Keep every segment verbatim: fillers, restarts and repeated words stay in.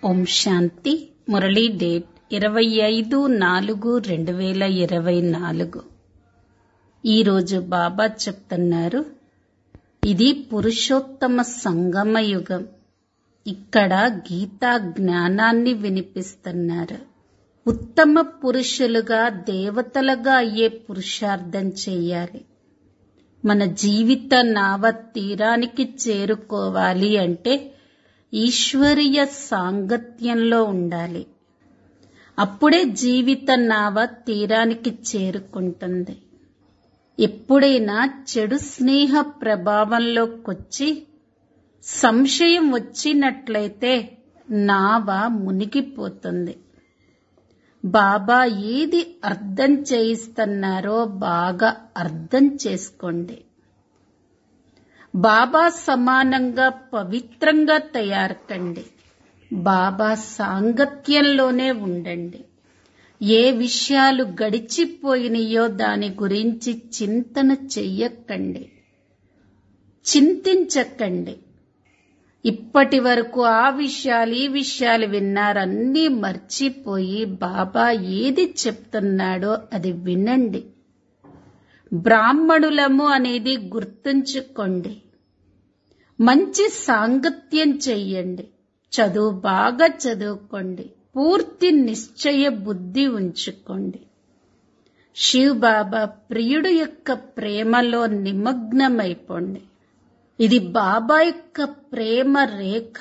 ఓం శాంతి. Murali date ఇరవై ఐదు నాలుగు రెండు వేల ఇరవై నాలుగు. ఈరోజు బాబా చెప్తున్నారు, ఇది పురుషోత్తమ సంగమ యుగం. ఇక్కడ గీతా జ్ఞానాన్ని వినిపిస్తున్నారు. ఉత్తమ పురుషులుగా దేవతలుగా అయ్యే పురుషార్థం చెయ్యాలి. మన జీవిత నావ తీరానికి చేరుకోవాలి అంటే ఈశ్వరీయ సాంగత్యంలో ఉండాలి. అప్పుడే జీవిత నావ తీరానికి చేరుకుంటుంది. ఎప్పుడైనా చెడు స్నేహ ప్రభావంలోకొచ్చి సంశయం వచ్చినట్లయితే నావ మునిగిపోతుంది. బాబా ఏది అర్థం చేయిస్తున్నారో బాగా అర్థం చేసుకోండి. బాబా సమానంగా పవిత్రంగా తయారుకండి. బాబా సాంగత్యంలోనే ఉండండి. ఏ విషయాలు గడిచిపోయినాయో దాని గురించి చింతన చెయ్యకండి, చింతించకండి. ఇప్పటి వరకు ఆ విషయాలు ఈ విషయాలు విన్నారన్నీ మర్చిపోయి బాబా ఏది చెప్తున్నాడో అది వినండి. బ్రాహ్మణులము అనేది గుర్తుంచుకోండి. మంచి సాంగత్యం చెయ్యండి. చదువు బాగా చదువుకోండి. పూర్తి నిశ్చయ బుద్ధి ఉంచుకోండి. శివ్ బాబా ప్రియుడు యొక్క ప్రేమలో నిమగ్నమైపోండి. ఇది బాబా యొక్క ప్రేమ రేఖ.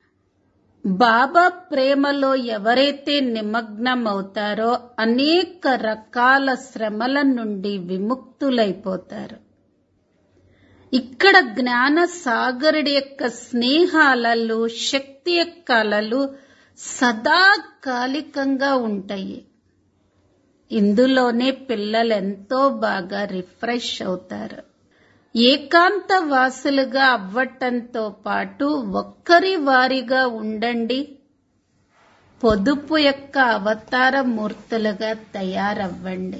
బాబా ప్రేమలో ఎవరైతే నిమగ్నమవుతారో అనేక రకాల శ్రమల నుండి విముక్తులైపోతారు. ఇక్కడ జ్ఞాన సాగరుడి యొక్క స్నేహాలలు, శక్తి యొక్క అలలు సదాకాలికంగా ఉంటాయి. ఇందులోనే పిల్లలు ఎంతో బాగా రిఫ్రెష్ అవుతారు. ఏకాంత వాసులుగా అవ్వటంతో పాటు ఒక్కరి వారిగా ఉండండి. పొదుపు యొక్క అవతార మూర్తులుగా తయారవ్వండి.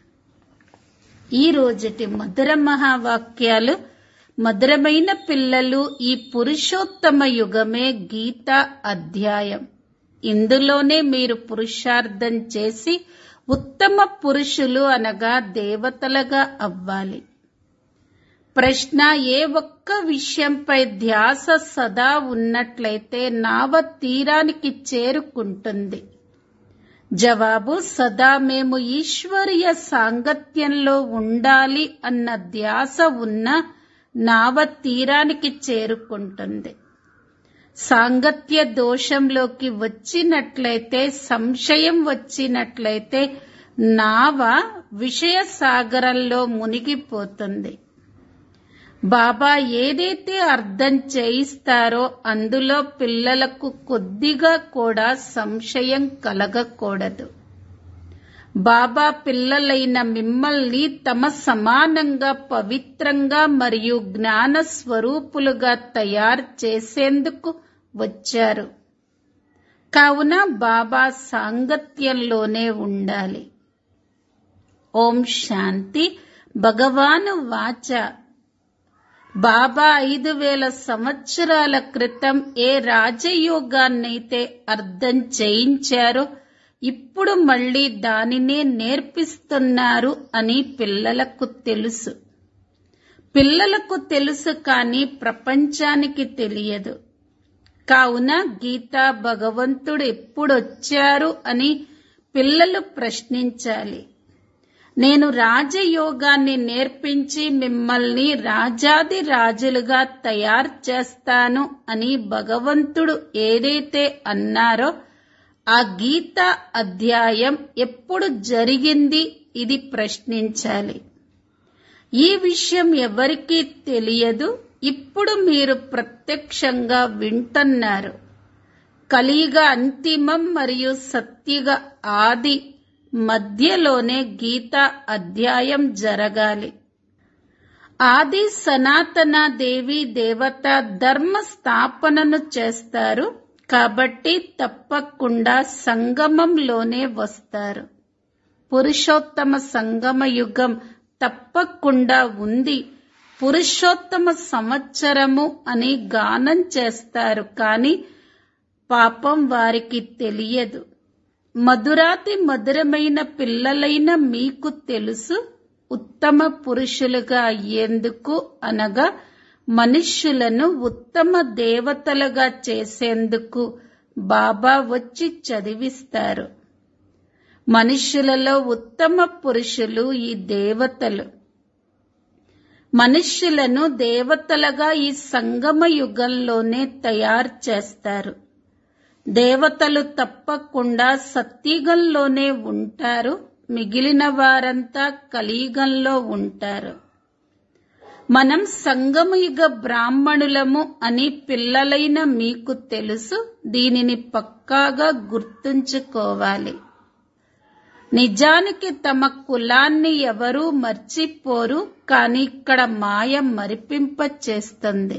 ఈ రోజుటి మధుర మహావాక్యాలు. మధురమైన పిల్లలు, ఈ పురుషోత్తమ యుగమే గీతా అధ్యాయం. ఇందులోనే మీరు పురుషార్థం చేసి ఉత్తమ పురుషులు అనగా దేవతలుగా అవ్వాలి. ప్రశ్న: ఏ ఒక్క విషయంపై ధ్యాస సదా ఉన్నట్లయితే నావ తీరానికి చేరుకుంటుంది? జవాబు: సదా మేము ఈశ్వరీయ సాంగత్యంలో ఉండాలి అన్న ధ్యాస ఉన్న నావ తీరానికి చేరుకుంటుంది. సాంగత్య దోషంలోకి వచ్చినట్లయితే, సంశయం వచ్చినట్లయితే నావ విషయ సాగరంలో మునిగిపోతుంది. బాబా ఏదైతే అర్థం చేయిస్తారో అందులో పిల్లలకు కొద్దిగా కూడా సంశయం కలగకూడదు. బాబా పిల్లలైన మిమ్మల్ని తమ సమానంగా పవిత్రంగా మరియు జ్ఞాన స్వరూపులుగా తయారు చేసేందుకు వచ్చారు. కావున బాబా సాంగత్యంలోనే ఉండాలి. ఓం శాంతి. భగవాను వాచ. బాబా ఐదు వేల సంవత్సరాల క్రితం ఏ రాజయోగాన్నైతే అర్థం చేయించారో ఇప్పుడు మళ్లీ దానినే నేర్పిస్తున్నారు అని పిల్లలకు తెలుసు. పిల్లలకు తెలుసు కానీ ప్రపంచానికి తెలియదు. కావున గీతా భగవంతుడు ఎప్పుడొచ్చారు అని పిల్లలు ప్రశ్నించాలి. నేను రాజయోగాన్ని నేర్పించి మిమ్మల్ని రాజాది రాజులుగా తయారు చేస్తాను అని భగవంతుడు ఏదైతే అన్నారో ఆ గీతా అధ్యాయం ఎప్పుడు జరిగింది ఇది ప్రశ్నించాలి. ఈ విషయం ఎవరికీ తెలియదు. ఇప్పుడు మీరు ప్రత్యక్షంగా వింటున్నారు. కలియుగ అంతిమం మరియు సత్యుగ ఆది మధ్యలోనే గీతా అధ్యాయం జరగాలి. ఆది సనాతన దేవి దేవత ధర్మ స్థాపనను చేస్తారు. కాబట్టి తప్పకుండా సంగమంలోనే వస్తారు. పురుషోత్తమ సంగమ యుగం తప్పకుండా ఉంది. పురుషోత్తమ సంవత్సరము అని గానం చేస్తారు. కానీ పాపం వారికి తెలియదు. మధురాతి మధురమైన పిల్లలైన మీకు తెలుసు, ఉత్తమ పురుషులుగా అయ్యేందుకు అనగా మనుష్యులను ఉత్తమ దేవతలుగా చేసేందుకు బాబా వచ్చి చదివిస్తారు. మనుష్యులలో ఉత్తమ పురుషులు ఈ దేవతలు. మనుష్యులను దేవతలుగా ఈ సంగమ యుగంలోనే తయారు చేస్తారు. దేవతలు తప్పకుండా సత్యుగంలోనే ఉంటారు, మిగిలిన వారంతా కలియుగంలో ఉంటారు. మనం సంగమయుగ బ్రాహ్మణులము అని పిల్లలైన మీకు తెలుసు, దీనిని పక్కాగా గుర్తుంచుకోవాలి. నిజానికి తమ కులాన్ని ఎవరూ మర్చిపోరు, కాని ఇక్కడ మాయ మరిపింప చేస్తుంది.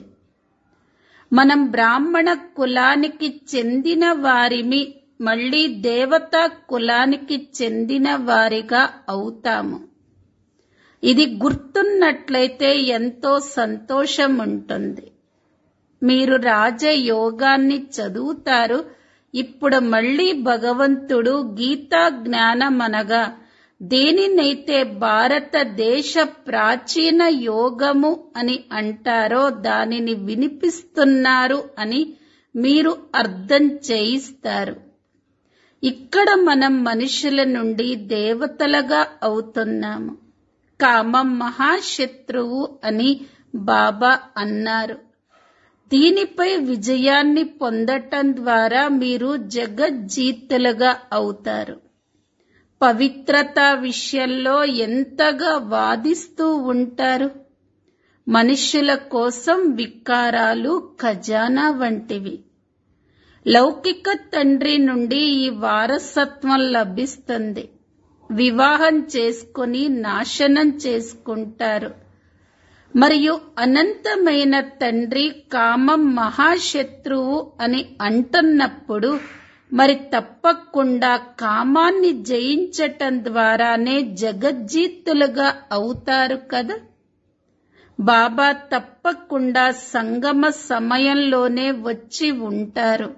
మనం బ్రాహ్మణ కులానికి చెందిన వారిమి, మళ్ళీ దేవతా కులానికి చెందిన వారిగా అవుతాము. ఇది గుర్తున్నట్లయితే ఎంతో సంతోషం ఉంటుంది. మీరు రాజయోగాన్ని చదువుతారు. ఇప్పుడు మళ్ళీ భగవంతుడు గీతా జ్ఞానమనగా దేనినైతే భారతదేశ ప్రాచీన యోగము అని అంటారో దానిని వినిపిస్తున్నారు అని మీరు అర్థం చేయిస్తారు. ఇక్కడ మనం మనుషుల నుండి దేవతలుగా అవుతున్నాము. కామం మహాశత్రువు అని బాబా అన్నారు. దీనిపై విజయాన్ని పొందటం ద్వారా మీరు జగజ్జీతులుగా అవుతారు. పవిత్రత విషయంలో ఎంతగా వాదిస్తూ ఉంటారు. మనుష్యుల కోసం వికారాలు ఖజానా వంటివి. లౌకిక తండ్రి నుండి ఈ వారసత్వం లభిస్తుంది. వివాహం చేసుకుని నాశనం చేసుకుంటారు. మరియు అనంతమైన తండ్రి కామం మహాశత్రువు అని అంటున్నప్పుడు మరి తప్పకుండా కామాన్ని జయించటం ద్వారానే జగజ్జీతులుగా అవుతారు కదా. బాబా తప్పకుండా సంగమ సమయంలోనే వచ్చి ఉంటారు.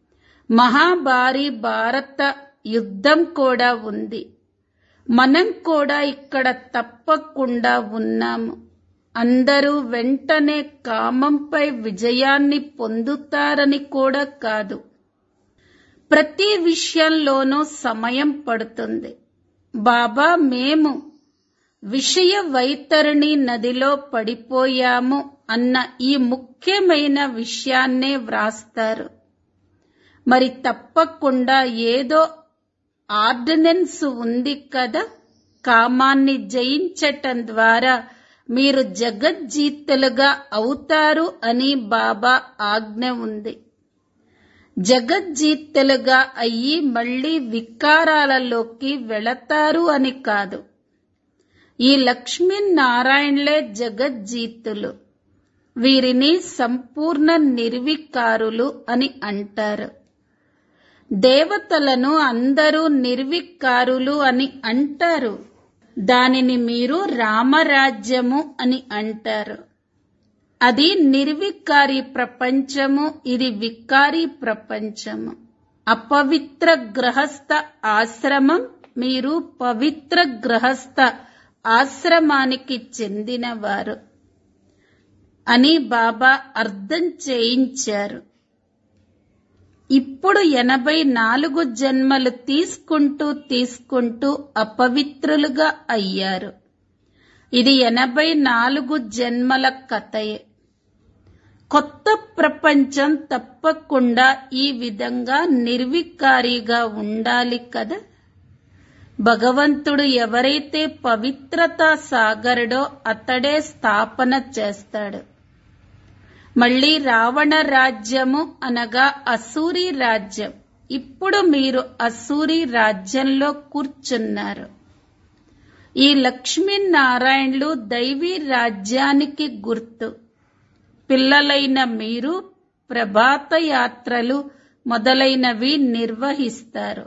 మహాభారీ భారత యుద్ధం కూడా ఉంది. మనం కూడా ఇక్కడ తప్పకుండా ఉన్నాము. అందరూ వెంటనే కామంపై విజయాన్ని పొందుతారని కూడా కాదు. ప్రతి విషయంలోనూ సమయం పడుతుంది. బాబా మేము విషయ వైతరణి నదిలో పడిపోయాము అన్న ఈ ముఖ్యమైన విషయాన్నే వ్రాస్తారు. మరి తప్పకుండా ఏదో ఆర్డినెన్స్ ఉంది కదా. కామాన్ని జయించటం ద్వారా మీరు జగజ్జీతులుగా అవుతారు అని బాబా ఆజ్ఞ ఉంది. జగజ్జీతులుగా అయ్యి మళ్లీ వికారాలలోకి వెళతారు అని కాదు. ఈ లక్ష్మీనారాయణలే జగజ్జీతులు. వీరిని సంపూర్ణ నిర్వికారులు అని అంటారు. దేవతలను అందరూ నిర్వికారులు అని అంటారు. దానిని మీరు రామరాజ్యము అని అంటారు. అది నిర్వికారి ప్రపంచము, ఇది వికారి ప్రపంచము. అపవిత్ర గృహస్థ ఆశ్రమం, మీరు పవిత్ర గృహస్థ ఆశ్రమానికి చెందినవారు అని బాబా అర్థం చేయించారు. ఇప్పుడు ఎనభై నాలుగు జన్మలు తీసుకుంటూ తీసుకుంటూ అపవిత్రులుగా అయ్యారు. ఇది ఎనభై నాలుగు జన్మల కథయే. కొత్త ప్రపంచం తప్పకుండా ఈ విధంగా నిర్వికారిగా ఉండాలి కదా. భగవంతుడు ఎవరైతే పవిత్రతా సాగరుడో అతడే స్థాపన చేస్తాడు. మళ్లీ రావణ రాజ్యము అనగా అసూరి రాజ్యం. ఇప్పుడు మీరు అసూరి రాజ్యంలో కూర్చున్నారు. ఈ లక్ష్మీనారాయణులు దైవీ రాజ్యానికి గుర్తు. పిల్లలైన మీరు ప్రభాత యాత్రలు మొదలైనవి నిర్వహిస్తారు.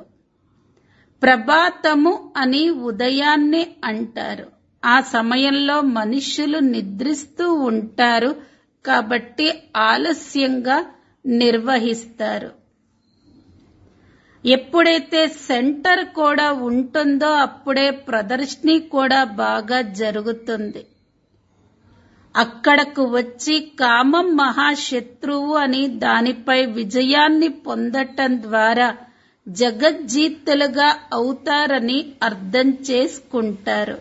ప్రభాతము అని ఉదయాన్నే అంటారు. ఆ సమయంలో మనుష్యులు నిద్రిస్తూ ఉంటారు కాబట్టి ఆలస్యంగా నిర్వహిస్తారు. ఎప్పుడైతే సెంటర్ కూడా ఉంటుందో అప్పుడే ప్రదర్శన కూడా బాగా జరుగుతుంది. అక్కడకు వచ్చి కామం మహాశత్రువు అని దానిపై విజయాన్ని పొందటం ద్వారా జగజ్జీతులుగా అవుతారని అర్థం చేసుకుంటారు.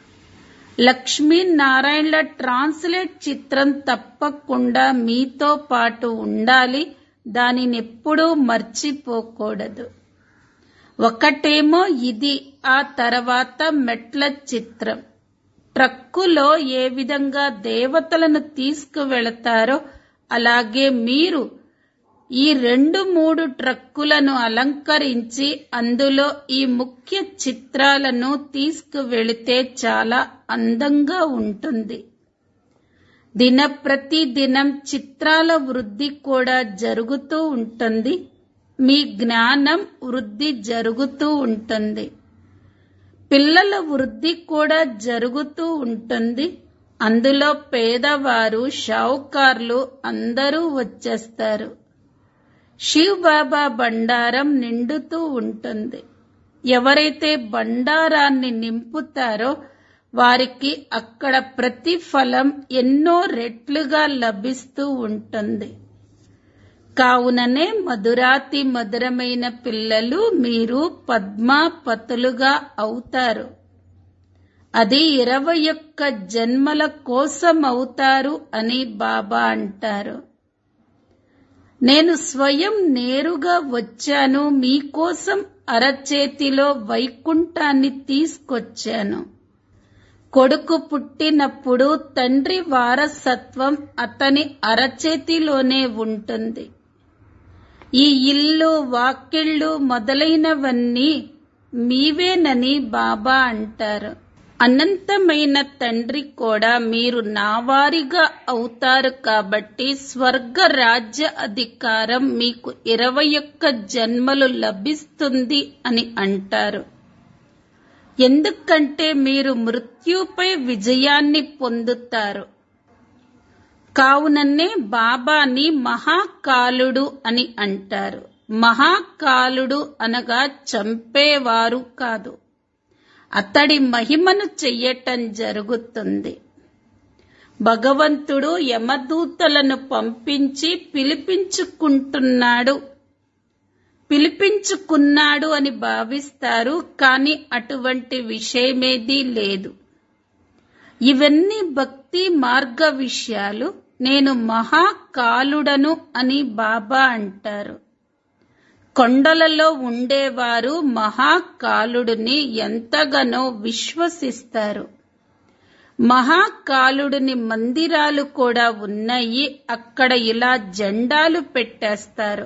లక్ష్మీనారాయణల ట్రాన్స్లేట్ చిత్రం తప్పకుండా మీతో పాటు ఉండాలి. దానిని ఎప్పుడూ మర్చిపోకూడదు. ఒకటేమో ఇది, ఆ తర్వాత మెట్ల చిత్రం. ట్రక్కులో ఏ విధంగా దేవతలను తీసుకువెళతారో అలాగే మీరు ఈ రెండు మూడు ట్రక్కులను అలంకరించి అందులో ఈ ముఖ్య చిత్రాలను తీసుకువెళితే చాలా అందంగా ఉంటుంది. దినప్రతి దినం చిత్రాల వృద్ధి కూడా జరుగుతూ ఉంటుంది. మీ జ్ఞానం వృద్ధి జరుగుతూ ఉంటుంది. పిల్లల వృద్ధి కూడా జరుగుతూ ఉంటుంది. అందులో పేదవారు, షావుకార్లు అందరూ వచ్చేస్తారు. శివ్ బాబా బండారం నిండుతూ ఉంటుంది. ఎవరైతే బండారాన్ని నింపుతారో వారికి అక్కడ ప్రతిఫలం ఎన్నో రెట్లుగా లభిస్తూ ఉంటుంది. కావుననే మధురాతి మధురమైన పిల్లలు మీరు పద్మాపతులుగా అవుతారు. అది ఇరవై ఒక్క జన్మల కోసం అవుతారు అని బాబా అంటారు. నేను స్వయం నేరుగా వచ్చాను, మీకోసం అరచేతిలో వైకుంఠాన్ని తీసుకొచ్చాను. కొడుకు పుట్టినప్పుడు తండ్రి వారసత్వం అతని అరచేతిలోనే ఉంటుంది. ఈ ఇల్లు, వాకిళ్ళు మొదలైనవన్నీ మీవేనని బాబా అంటారు. అనంతమైన తండ్రి కూడా మీరు నావారిగా అవుతారు కాబట్టి స్వర్గ రాజ్య అధికారం మీకు ఇరవై ఒక్క జన్మలు లభిస్తుంది అని అంటారు. ఎందుకంటే మీరు మృత్యుపై విజయాన్ని పొందుతారు. కావుననే బాబాని మహాకాలుడు అని అంటారు. మహాకాలుడు అనగా చంపేవారు కాదు, అతడి మహిమను చెయ్యటం జరుగుతుంది. భగవంతుడు యమదూతలను పంపించి పిలిపించుకుంటున్నాడు పిలిపించుకున్నాడు అని భావిస్తారు. కానీ అటువంటి విషయమేదీ లేదు. ఇవన్నీ భక్తి మార్గ విషయాలు. నేను మహాకాలుడను అని బాబా అంటారు. కొండలలో ఉండేవారు మహాకాలుడిని ఎంతగానో విశ్వసిస్తారు. మహాకాలుడిని మందిరాలు కూడా ఉన్నాయి. అక్కడ ఇలా జెండాలు పెట్టేస్తారు.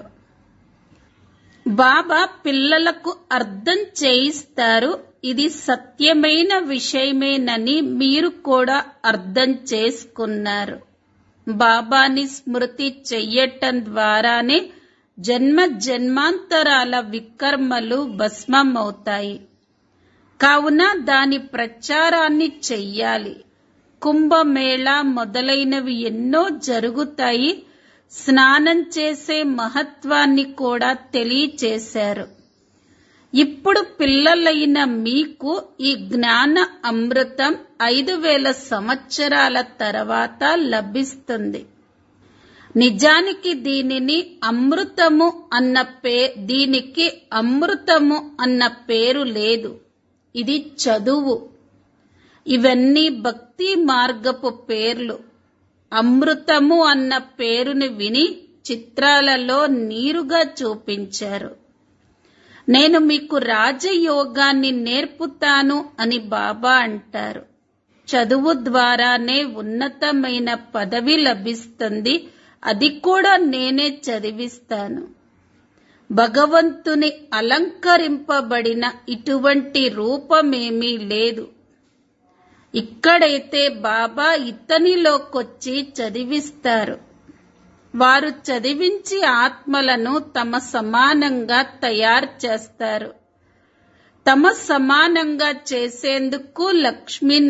బాబా పిల్లలకు అర్థం చేయిస్తారు. ఇది సత్యమైన విషయమేనని మీరు కూడా అర్థం చేసుకున్నారు. బాబాని స్మృతి చెయ్యటం ద్వారానే జన్మ జన్మాంతరాల వికర్మలు భస్మమవుతాయి. కావున దాని ప్రచారాన్ని చెయ్యాలి. కుంభమేళా మొదలైనవి ఎన్నో జరుగుతాయి. స్నానం చేసే మహత్వాన్ని కూడా తెలియచేశారు. ఇప్పుడు పిల్లలైన మీకు ఈ జ్ఞాన అమృతం ఐదు వేల సంవత్సరాల తర్వాత లభిస్తుంది. నిజానికి దీనిని అమృతము అన్న పే దీనికి అమృతము అన్న పేరు లేదు. ఇది చదువు. ఇవన్నీ భక్తి మార్గపు పేర్లు. అమృతము అన్న పేరుని విని చిత్రాలలో నీరుగా చూపించారు. నేను మీకు రాజయోగాన్ని నేర్పుతాను అని బాబా అంటారు. చదువు ద్వారానే ఉన్నతమైన పదవి లభిస్తుంది. అది కూడా నేనే చదివిస్తాను. భగవంతుని అలంకరింపబడిన ఇటువంటి రూపమేమీ లేదు. ఇక్కడైతే బాబా ఇతనిలోకొచ్చి చదివిస్తారు. వారు చదివించి ఆత్మలను తమ సమానంగా తయారు చేస్తారు. తమ సమానంగా చేసేందుకు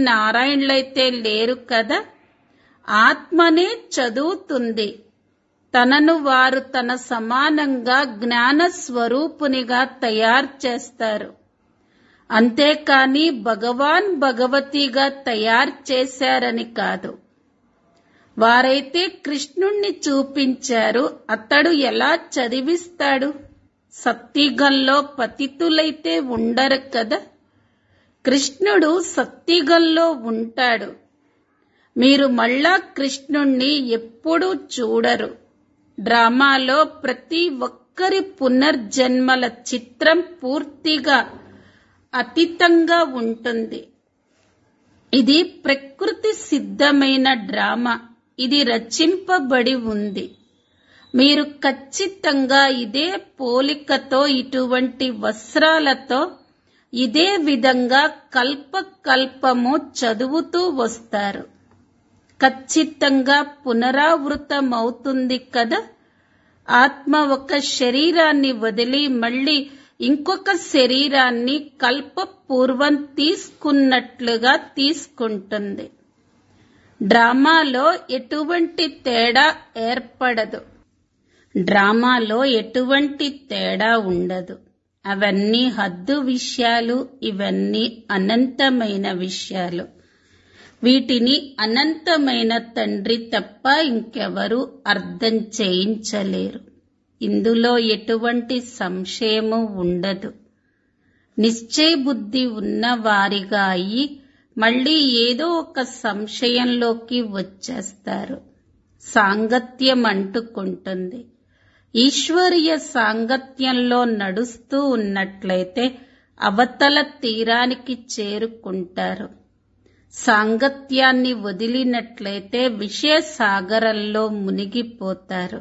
లక్ష్మీనారాయణులైతే లేరు కదా. ఆత్మనే చదువుతుంది. తనను వారు తన సమానంగా జ్ఞాన స్వరూపునిగా తయారు చేస్తారు. అంతేకాని భగవాన్ భగవతిగా తయారు చేశారని కాదు. వారైతే కృష్ణుణ్ణి చూపించారు, అతడు ఎలా చదివిస్తాడు? సత్యుగంలో పతితులైతే ఉండరు కదా. కృష్ణుడు సత్యుగంలో ఉంటాడు. మీరు మళ్ళా కృష్ణుణ్ణి ఎప్పుడూ చూడరు. డ్రామాలో ప్రతి ఒక్కరి పునర్జన్మల చిత్రం పూర్తిగా అతీతంగా ఉంటుంది. ఇది ప్రకృతి సిద్ధమైన డ్రామా. ఇది రచింపబడి ఉంది. మీరు ఖచ్చితంగా ఇదే పోలికతో, ఇటువంటి వస్త్రాలతో ఇదే విధంగా కల్పకల్పము చదువుతూ వస్తారు. ఖచ్చితంగా పునరావృతమవుతుంది కదా. ఆత్మ ఒక శరీరాన్ని వదిలి మళ్ళీ ఇంకొక శరీరాన్ని కల్పపూర్వం తీసుకున్నట్లుగా తీసుకుంటుంది. డ్రామాలో ఎటువంటి తేడా ఏర్పడదు. డ్రామాలో ఎటువంటి తేడా ఉండదు. అవన్నీ హద్దు విషయాలు, ఇవన్నీ అనంతమైన విషయాలు. వీటిని అనంతమైన తండ్రి తప్ప ఇంకెవరూ అర్థం చేయించలేరు. ఇందులో ఎటువంటి సంశయము ఉండదు. నిశ్చయ బుద్ధి ఉన్న వారిగా అయి మళ్ళీ ఏదో ఒక సంశయంలోకి వచ్చేస్తారు. సాంగత్యం అంటుకుంటుంది. ఈశ్వరీయ సాంగత్యంలో నడుస్తూ ఉన్నట్లయితే అవతల తీరానికి చేరుకుంటారు. సాంగత్యాన్ని వదిలినట్లయితే విషయ సాగరంలో మునిగిపోతారు.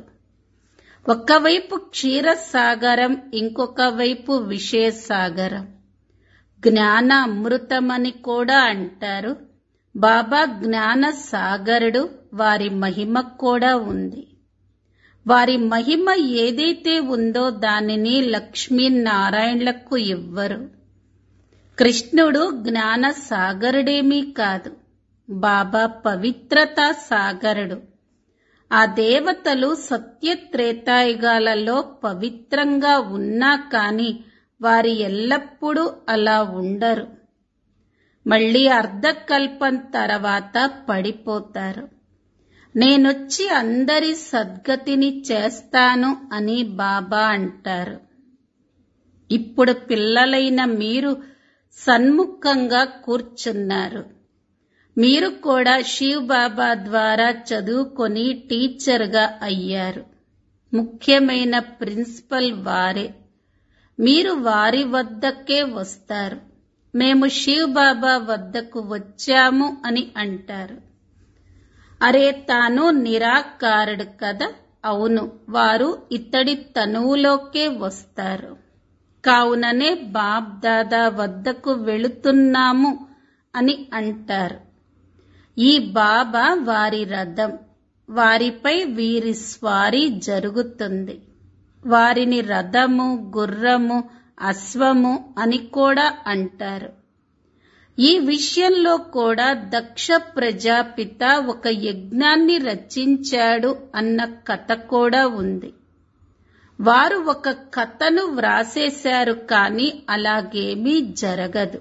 ఒకవైపు క్షీరసాగరం, ఇంకొక వైపు విషయ సాగరం. జ్ఞాన అమృతమని కూడా అంటారు. బాబా జ్ఞాన సాగరుడు. వారి మహిమ కూడా ఉంది. వారి మహిమ ఏదైతే ఉందో దానిని లక్ష్మీనారాయణలకు ఇవ్వరు. కృష్ణుడు జ్ఞాన సాగరుడేమీ కాదు. బాబా పవిత్రతా సాగరుడు. ఆ దేవతలు సత్య త్రేతాయుగాలలో పవిత్రంగా ఉన్నా కాని వారి ఎల్లప్పుడూ అలా ఉండరు. మళ్ళీ అర్ధకల్పం తర్వాత పడిపోతారు. నేనొచ్చి అందరి సద్గతిని చేస్తాను అని బాబా అంటారు. ఇప్పుడు పిల్లలైన మీరు సన్ముఖంగా కూర్చున్నారు. మీరు కూడా శివ్ బాబా ద్వారా చదువుకొని టీచర్గా అయ్యారు. ముఖ్యమైన ప్రిన్సిపల్ వారే. మీరు వారి వద్దకే వస్తారు. మేము శివ్ బాబా వద్దకు వచ్చాము అని అంటారు. అరే, తాను నిరాకారుడు కదా. అవును, వారు ఇతడి తనువులోకే వస్తారు. కావుననే బాబ్ దాదా వద్దకు వెళుతున్నాము అని అంటారు. ఈ బాబా వారి రథం. వారిపై వీరి స్వారీ జరుగుతుంది. వారిని రథము, గుర్రము, అశ్వము అని కూడా అంటారు. ఈ విషయంలో కూడా దక్ష ప్రజాపిత ఒక యజ్ఞాన్ని రచించాడు అన్న కథ కూడా ఉంది. వారు ఒక కథను వ్రాసేశారు, కానీ అలాగేమీ జరగదు.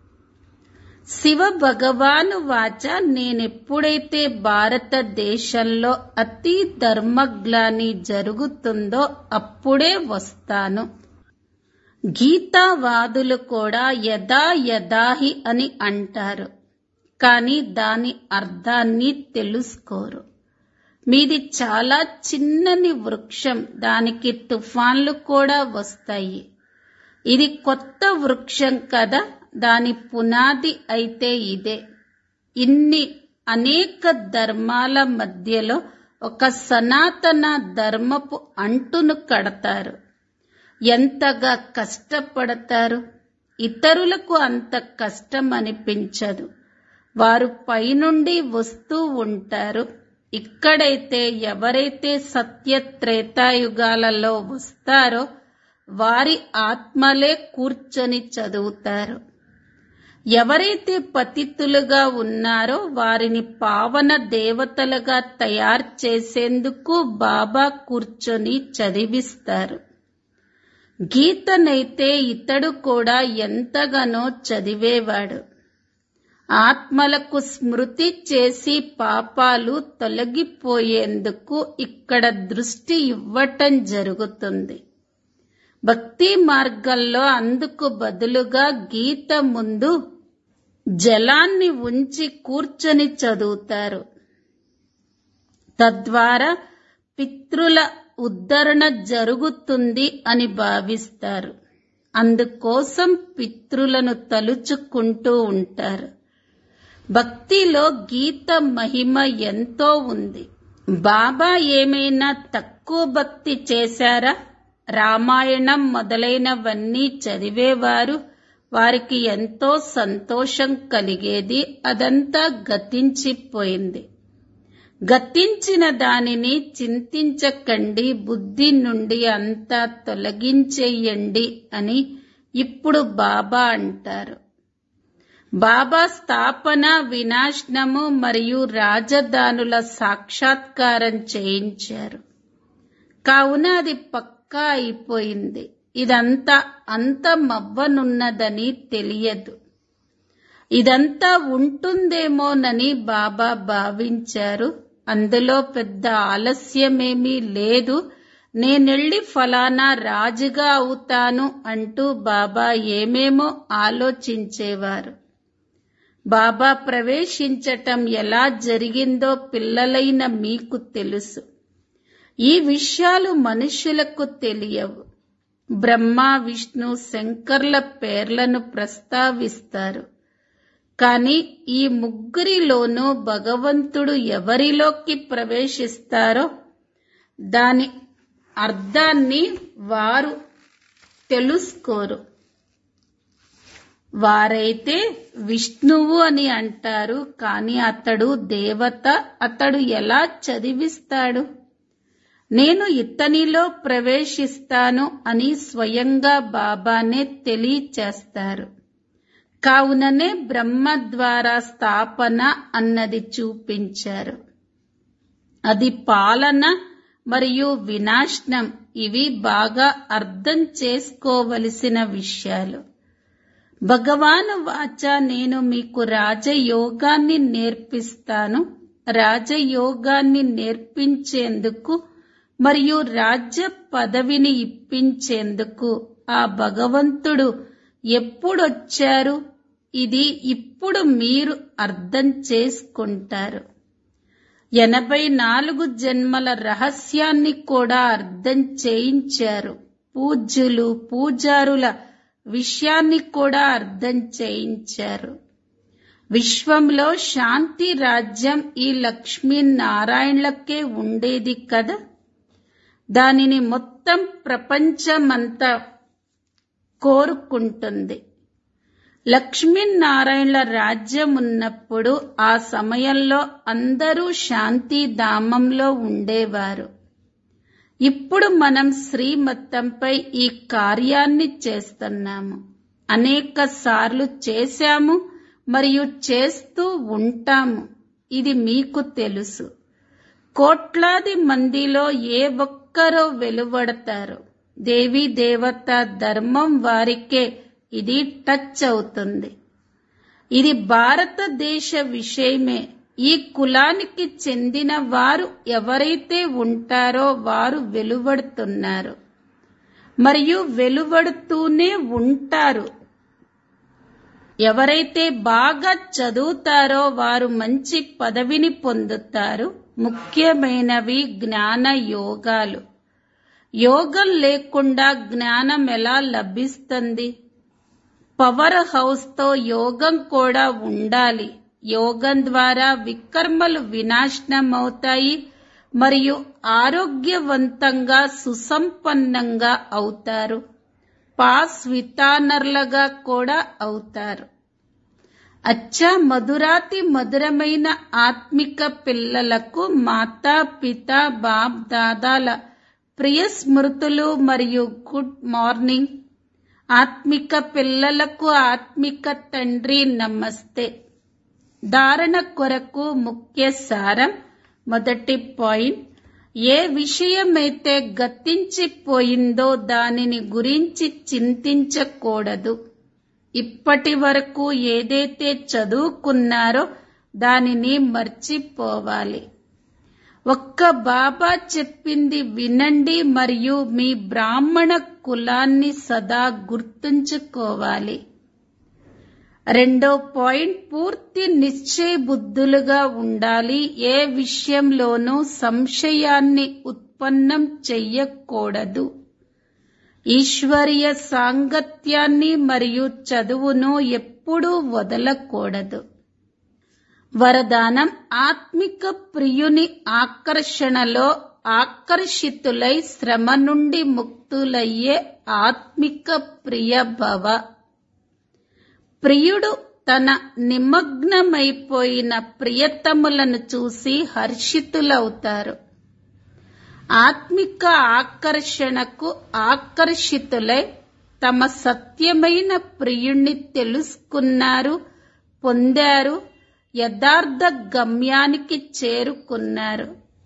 శివ భగవాను వాచ, నేనెప్పుడైతే భారతదేశంలో అతి ధర్మగ్లాని జరుగుతుందో అప్పుడే వస్తాను. గీతావాదులు కూడా యదా యదాహి అని అంటారు, కానీ దాని అర్థాన్ని తెలుసుకోరు. మీది చాలా చిన్నని వృక్షం, దానికి తుఫాన్లు కూడా వస్తాయి. ఇది కొత్త వృక్షం కదా, దాని పునాది అయితే ఇదే. ఇన్ని అనేక ధర్మాల మధ్యలో ఒక సనాతన ధర్మపు అంటును కడతారు. ఎంతగా కష్టపడతారు. ఇతరులకు అంత కష్టం అనిపించదు. వారు పైనుండి వస్తూ ఉంటారు. ఇక్కడైతే ఎవరైతే సత్య త్రేతాయుగాలలో వస్తారో వారి ఆత్మలే కూర్చొని చదువుతారు. ఎవరైతే పతితులుగా ఉన్నారో వారిని పావన దేవతలుగా తయారు చేసేందుకు బాబా కూర్చొని చదివిస్తారు. గీతనైతే ఇతడు కూడా ఎంతగానో చదివేవాడు. ఆత్మలకు స్మృతి చేసి పాపాలు తొలగిపోయేందుకు ఇక్కడ దృష్టి ఇవ్వటం జరుగుతుంది. భక్తి మార్గంలో అందుకు బదులుగా గీత ముందు జలాన్ని ఉంచి కూర్చొని చదువుతారు. తద్వారా పితృల ఉద్ధరణ జరుగుతుంది అని భావిస్తారు. అందుకోసం పితృలను తలుచుకుంటూ ఉంటారు. భక్తిలో గీత మహిమ ఎంతో ఉంది. బాబా ఏమైనా తక్కువ భక్తి చేశారా? రామాయణం మొదలైనవన్నీ చదివేవారు. వారికి ఎంతో సంతోషం కలిగేది. అదంతా గతించిపోయింది. గతించిన దానిని చింతించకండి, బుద్ధి నుండి అంతా తొలగించేయండి అని ఇప్పుడు బాబా అంటారు. బాబా స్థాపన, వినాశనము మరియు రాజధానుల సాక్షాత్కారం చేయించారు. కావున అది పక్కా అయిపోయింది. ఇదంతా అంతమవ్వనున్నదని తెలియదు. ఇదంతా ఉంటుందేమోనని బాబా భావించారు. అందులో పెద్ద ఆలస్యమేమీ లేదు. నేనెళ్ళి ఫలానా రాజుగా అవుతాను అంటూ బాబా ఏమేమో ఆలోచించేవారు. బాబా ప్రవేశించటం ఎలా జరిగిందో పిల్లలైన మీకు తెలుసు. ఈ విషయాలు మనుషులకు తెలియవు. బ్రహ్మ, విష్ణు, శంకర్ల పేర్లను ప్రస్తావిస్తారు. కాని ఈ ముగ్గురిలోనూ భగవంతుడు ఎవరిలోకి ప్రవేశిస్తారో దాని అర్థాన్ని వారు తెలుసుకోరు. వారైతే విష్ణువు అని అంటారు. కాని అతడు దేవత. అతడు ఎలా చదివిస్తాడు? నేను ఇతనిలో ప్రవేశిస్తాను అని స్వయంగా బాబానే తెలియచేస్తారు. కావుననే బ్రహ్మ ద్వారా స్థాపన అన్నది చూపించారు. అది పాలన మరియు వినాశనం. ఇవి బాగా అర్థం చేసుకోవలసిన విషయాలు. భగవాను వాచ, నేను మీకు రాజయోగాన్ని నేర్పిస్తాను. రాజయోగాన్ని నేర్పించేందుకు మరియు రాజ్య పదవిని ఇప్పించేందుకు ఆ భగవంతుడు ఎప్పుడొచ్చారు? ఇది ఇప్పుడు మీరు అర్థం చేసుకుంటారు. ఎనభై నాలుగు జన్మల రహస్యాన్ని కూడా అర్థం చేయించారు. పూజ్యులు, పూజారుల విషయాన్ని కూడా అర్థం చేయించారు. విశ్వంలో శాంతి రాజ్యం ఈ లక్ష్మీనారాయణలకే ఉండేది కదా. దానిని మొత్తం ప్రపంచమంతా కోరుకుంటుంది. లక్ష్మీనారాయణల రాజ్యం ఉన్నప్పుడు ఆ సమయంలో అందరూ శాంతిధామంలో ఉండేవారు. ఇప్పుడు మనం శ్రీమతంపై ఈ కార్యాన్ని చేస్తున్నాము. అనేక సార్లు చేశాము మరియు చేస్తూ ఉంటాము. ఇది మీకు తెలుసు. కోట్లాది మందిలో ఏ ఒక్కరో వెలువడతారు. దేవీ దేవత ధర్మం వారికే ఇది టచ్ అవుతుంది. ఇది భారతదేశ విషయమే. ఈ కులానికి చెందిన వారు ఎవరైతే ఉంటారో వారు వెలువడుతున్నారు మరియు వెలువడుతూనే ఉంటారు. ఎవరైతే బాగా చదువుతారో వారు మంచి పదవిని పొందుతారు. ముఖ్యమైనవి జ్ఞాన యోగాలు. యోగం లేకుండా జ్ఞానం ఎలా లభిస్తుంది? పవర్ హౌస్ తో యోగం కూడా ఉండాలి. యోగం ద్వారా వికర్మలు వినాశనమవుతాయి మరియు ఆరోగ్యవంతంగా సుసంపన్నంగా అవుతారు. పాస్ వితానర్లుగా కూడా అవుతారు. అచ్చా, మధురాతి మధురమైన ఆత్మిక పిల్లలకు మాతా పిత బాప్ దాదాల ప్రియ స్మృతులు మరియు గుడ్ మార్నింగ్. ఆత్మిక పిల్లలకు ఆత్మిక తండ్రి నమస్తే. ధారణ కొరకు ముఖ్య సారం. మొదటి పాయింట్, ఏ విషయమైతే గతించిపోయిందో దానిని గురించి చింతించకూడదు. ఇప్పటి వరకు ఏదైతే చదువుకున్నారో దానిని మర్చిపోవాలి. ఒక్క బాబా చెప్పింది వినండి మరియు మీ బ్రాహ్మణ కులాన్ని సదా గుర్తుంచుకోవాలి. రెండో పాయింట్, పూర్తి నిశ్చయ బుద్ధులుగా ఉండాలి. ఏ విషయంలోనూ సంశయాన్ని ఉత్పన్నం చెయ్యకూడదు. ఈశ్వరీయ సాంగత్యాన్ని మరియు చదువును ఎప్పుడూ వదలకూడదు. వరదానం, ఆత్మిక ప్రియుని ఆకర్షణలో ఆకర్షితులై శ్రమ నుండి ముక్తులయ్యే ఆత్మిక ప్రియ భవ. ప్రియుడు తన నిమగ్నమైపోయిన ప్రియతములను చూసి హర్షితులవుతారు. ఆత్మిక ఆకర్షణకు ఆకర్షితులై తమ సత్యమైన ప్రియుణ్ణి తెలుసుకున్నారు, పొందారు, యథార్థ గమ్యానికి చేరుకున్నారు.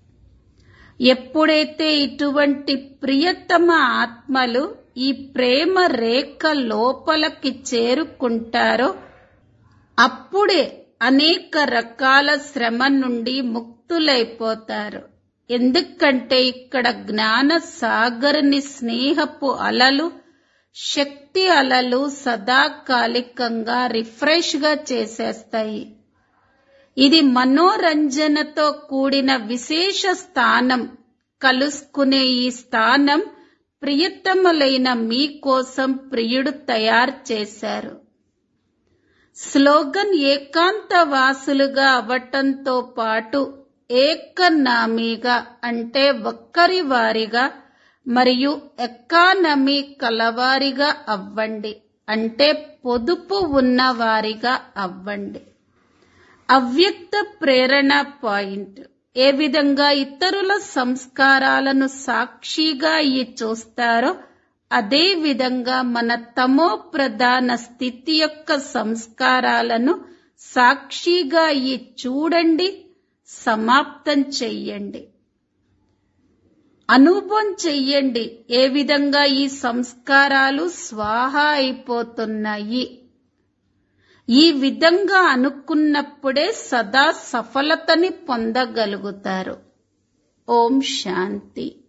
ఎప్పుడైతే ఇటువంటి ప్రియతమ ఆత్మలు ఈ ప్రేమ రేఖ లోపలికి చేరుకుంటారో అప్పుడే అనేక రకాల శ్రమ నుండి ముక్తులైపోతారు. ఎందుకంటే ఇక్కడ జ్ఞాన సాగర్ని స్నేహపు అలలు, శక్తి అలలు సదాకాలికంగా రిఫ్రెష్ గా చేసేస్తాయి. ఇది మనోరంజనతో కూడిన విశేష స్థానం. కలుసుకునే ఈ స్థానం ప్రియతములైన మీకోసం ప్రియుడు తయారు చేశారు. స్లోగన్, ఏకాంత వాసులుగా అవటంతో పాటు ఏకనామీగా అంటే ఒక్కరి వారిగా మరియు ఎకానమీ కలవారిగా అవ్వండి అంటే పొదుపు ఉన్నవారిగా అవ్వండి. అవ్యక్త ప్రేరణ పాయింట్, ఏ విధంగా ఇతరుల సంస్కారాలను సాక్షిగా ఈ చూస్తారో అదే విధంగా మన తమో ప్రధాన స్థితి యొక్క సంస్కారాలను సాక్షిగా ఈ చూడండి, సమాప్తం చెయ్యండి. అనుభవం చెయ్యండి ఏ విధంగా ఈ సంస్కారాలు స్వాహా అయిపోతున్నాయి. ఈ విధంగా అనుకున్నప్పుడే సదా సఫలతని పొందగలుగుతారు. ఓం శాంతి.